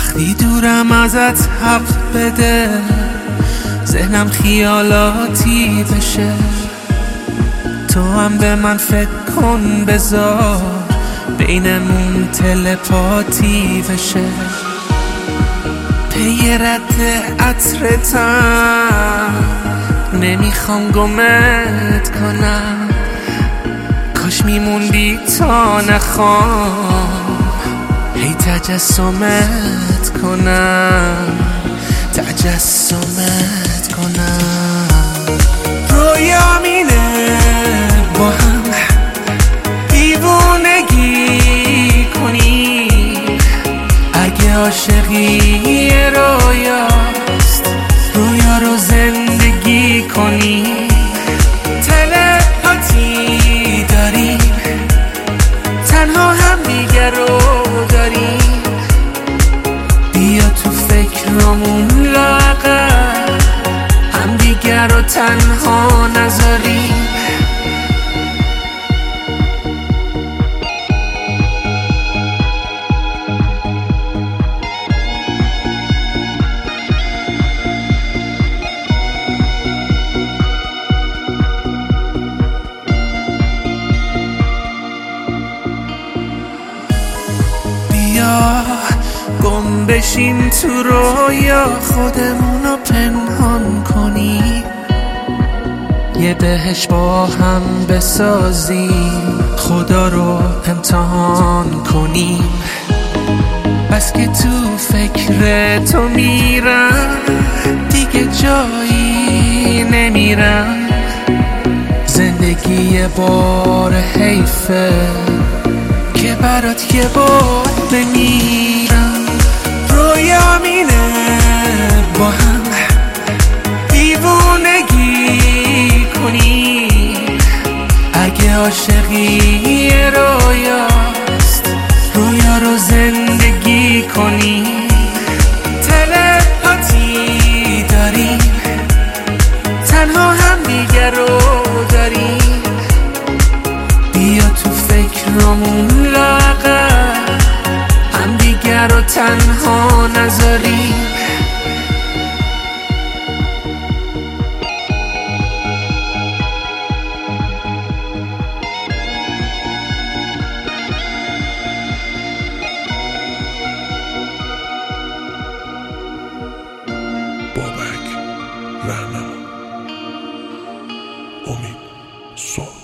وقتی دورم ازت حق بده، ذهنم خیالاتی بشه. تو هم به من فکر کن، بذار بینمون تلپاتی بشه. پی رد عطرتم، نمیخوام گمت کنم. کاش میموندی تا نخوام هی تجسمت کنم، تجسمت کنم. رویام اینه با هم دیوونگی کنی، اگه عاشقی رویاست رویا رو زندگی کنی. تلپاتی داریم، تنها هم دیگر رو داریم. بیا تو فکرامون لاغر هم دیگر رو تنها نذاریم. گم بشیم تو رویا، خودمونو پنهان کنیم. یه بهش با هم بسازیم، خدا رو امتحان کنیم. بس که تو فکر تو میرم، دیگه جایی نمیرم. زندگی یه بار حیفه که برات یه بار بمیرم. رویام اینه با هم دیوونگی کنی، اگه عاشقی رویاست رویا رو زندگی کنی. تلپاتی داریم، تنها هم دیگر رو داریم. بیا تو فکرامون لاغر هم دیگر رو تنها نذاریم. بابک، رهنما، امید، صبح.